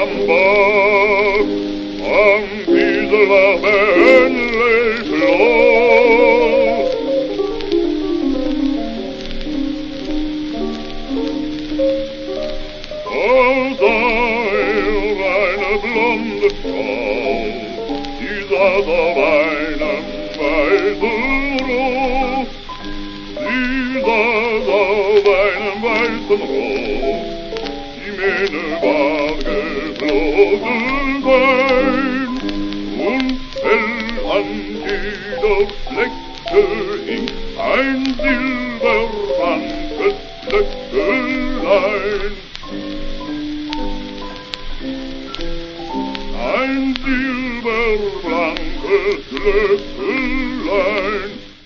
am Bach, am Kieselbach ähnlich los. Eine blonde Frau, die saß auf einem weißen Ross. Sie saß auf einem weißen Ross, die Mähne war geflogen sein, und hell an jeder Flecke hing ein silberbrankes Flöckelein. Ein silberbrankes Flöckelein.